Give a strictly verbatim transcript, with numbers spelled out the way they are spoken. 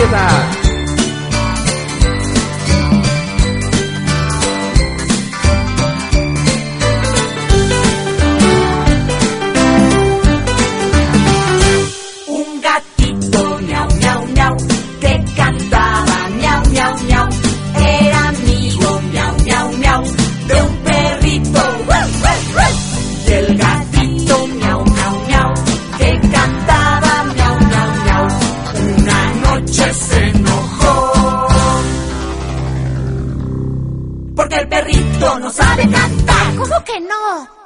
empieza. Un gatito miau, miau, miau, que cantaba miau, miau, miau. Era amigo miau, miau, miau, de un perrito. ¡Ruff, ruff, ruff! Y el gatito miau, miau, miau, que cantaba miau, miau, miau. Una noche se enojó porque el perrito no sabe cantar. ¿Cómo que no?